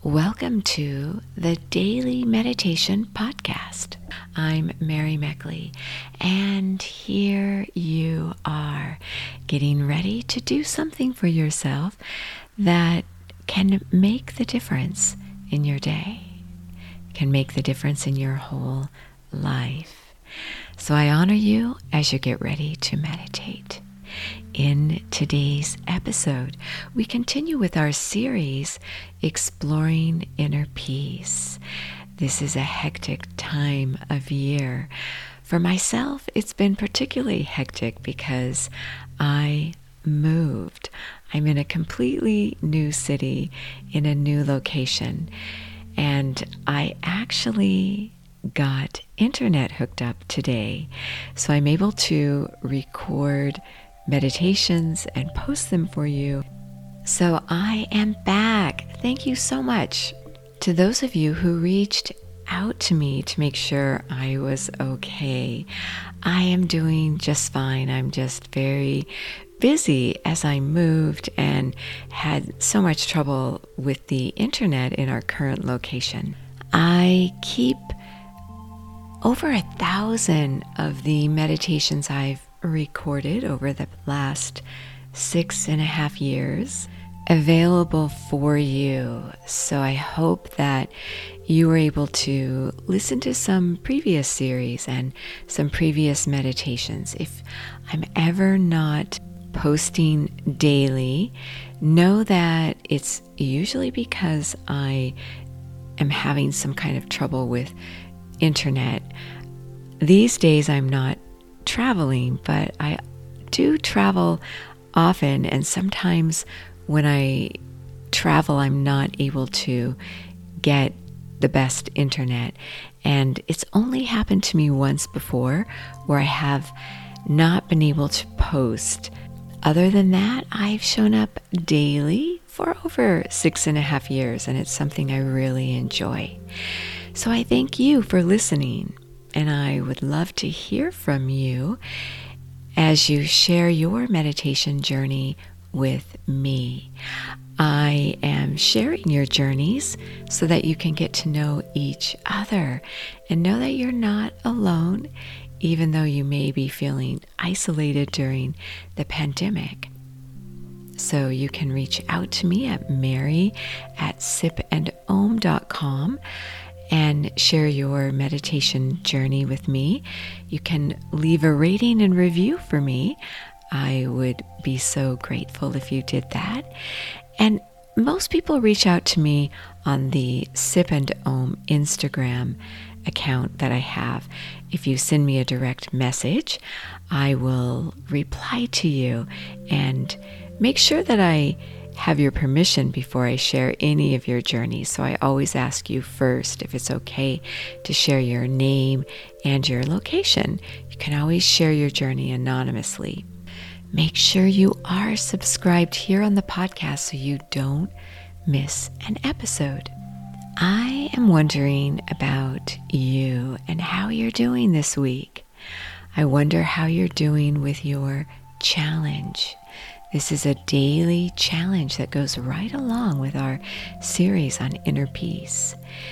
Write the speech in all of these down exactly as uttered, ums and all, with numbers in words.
Welcome to the Daily Meditation Podcast. I'm Mary Meckley, and here you are getting ready to do something for yourself that can make the difference in your day, can make the difference in your whole life. So I honor you as you get ready to meditate. In today's episode, we continue with our series, Exploring Inner Peace. This is a hectic time of year. For myself, it's been particularly hectic because I moved. I'm in a completely new city, in a new location, and I actually got internet hooked up today, so I'm able to record meditations and post them for you. So I am back. Thank you so much to those of you who reached out to me to make sure I was okay. I am doing just fine. I'm just very busy as I moved and had so much trouble with the internet in our current location. I keep over a thousand of the meditations I've recorded over the last six and a half years available for you. So I hope that you were able to listen to some previous series and some previous meditations. If I'm ever not posting daily, know that it's usually because I am having some kind of trouble with internet. These days I'm not traveling, but I do travel often, and sometimes when I travel I'm not able to get the best internet, and it's only happened to me once before where I have not been able to post. Other than that, I've shown up daily for over six and a half years, and it's something I really enjoy. So I thank you for listening, and I would love to hear from you as you share your meditation journey with me. I am sharing your journeys so that you can get to know each other and know that you're not alone, even though you may be feeling isolated during the pandemic. So you can reach out to me at mary at sip and om dot com and share your meditation journey with me. You can leave a rating and review for me. I would be so grateful if you did that. And most people reach out to me on the Sip and Om Instagram account that I have. If you send me a direct message, I will reply to you and make sure that I have your permission before I share any of your journeys. So I always ask you first if it's okay to share your name and your location. You can always share your journey anonymously. Make sure you are subscribed here on the podcast so you don't miss an episode. I am wondering about you and how you're doing this week. I wonder how you're doing with your challenge. This is a daily challenge that goes right along with our series on inner peace.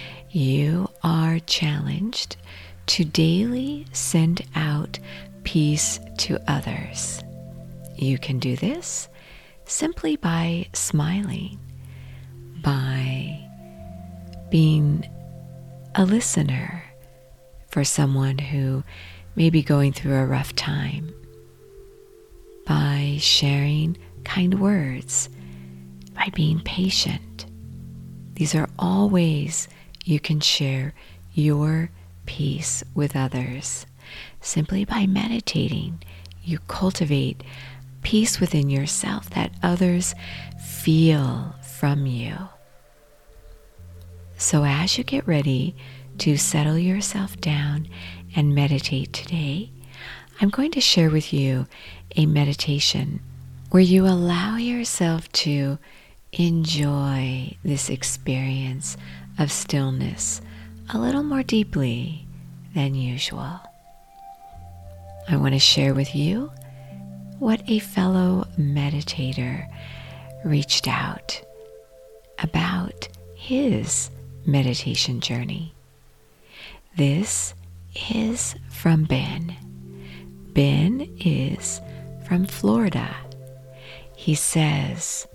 You are challenged to daily send out peace to others. You can do this simply by smiling, by being a listener for someone who may be going through a rough time, by sharing kind words, by being patient. These are all ways you can share your peace with others. Simply by meditating, you cultivate peace within yourself that others feel from you. So as you get ready to settle yourself down and meditate today, I'm going to share with you a meditation where you allow yourself to enjoy this experience of stillness a little more deeply than usual. I want to share with you what a fellow meditator reached out about his meditation journey. This is from Ben. Ben is from Florida. He says,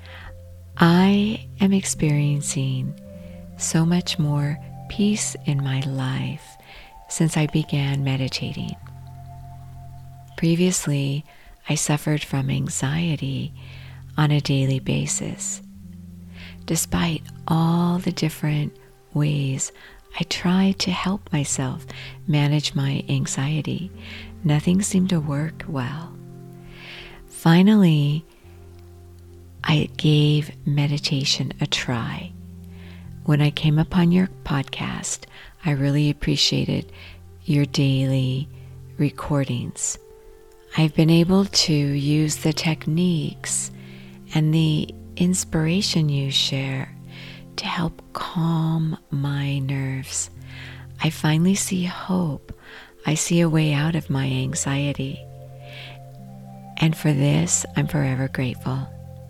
I am experiencing so much more peace in my life since I began meditating. Previously, I suffered from anxiety on a daily basis. Despite all the different ways I tried to help myself manage my anxiety, nothing seemed to work well. Finally, I gave meditation a try. When I came upon your podcast, I really appreciated your daily recordings. I've been able to use the techniques and the inspiration you share to help calm my nerves. I finally see hope. I see a way out of my anxiety. And for this, I'm forever grateful.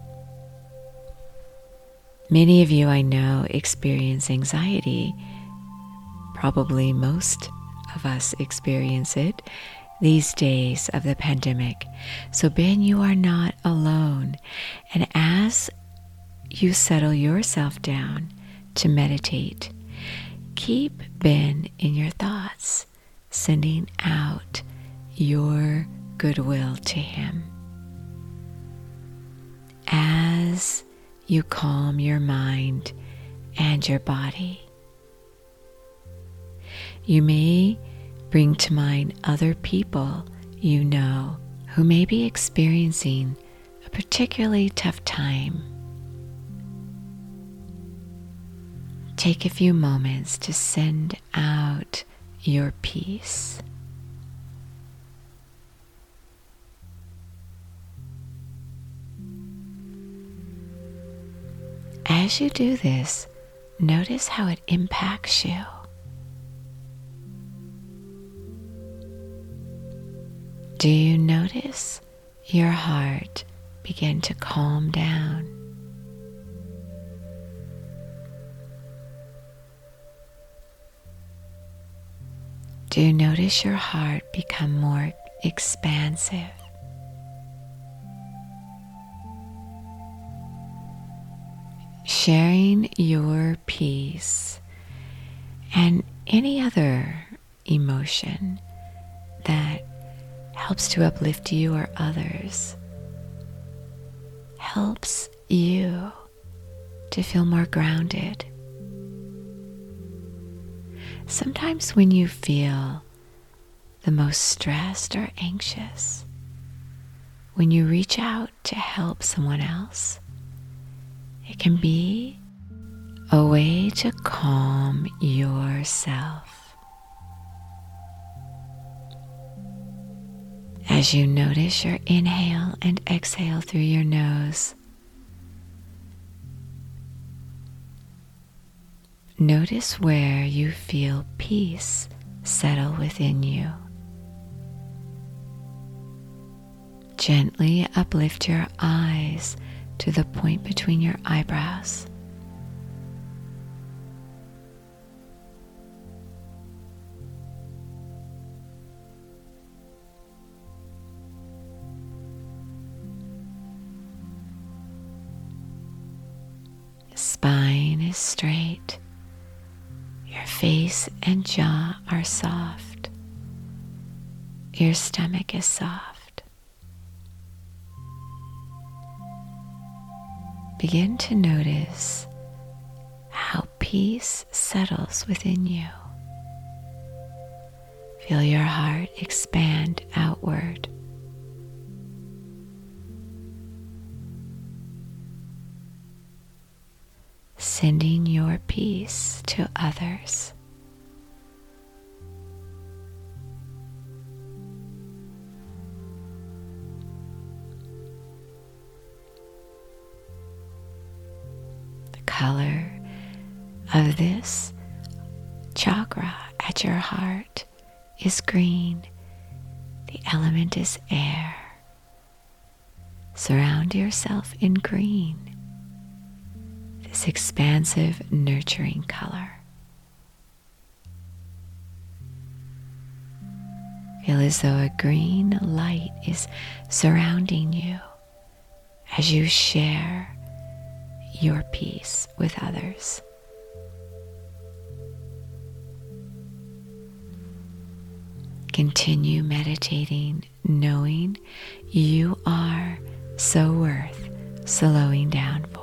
Many of you I know experience anxiety. Probably most of us experience it these days of the pandemic. So Ben, you are not alone. And as you settle yourself down to meditate, keep Ben in your thoughts, sending out your goodwill to him. As you calm your mind and your body, you may bring to mind other people you know who may be experiencing a particularly tough time. Take a few moments to send out your peace. As you do this, notice how it impacts you. Do you notice your heart begin to calm down? Do you notice your heart become more expansive? Sharing your peace and any other emotion that helps to uplift you or others helps you to feel more grounded. Sometimes when you feel the most stressed or anxious, when you reach out to help someone else, it can be a way to calm yourself. As you notice your inhale and exhale through your nose, notice where you feel peace settle within you. Gently uplift your eyes to the point between your eyebrows. Spine is straight. Your face and jaw are soft. Your stomach is soft. Begin to notice how peace settles within you. Feel your heart expand outward. Sending your peace to others. The color of this chakra at your heart is green. The element is air. Surround yourself in green. this expansive, nurturing color. Feel as though a green light is surrounding you as you share your peace with others. Continue meditating, knowing you are so worth slowing down for.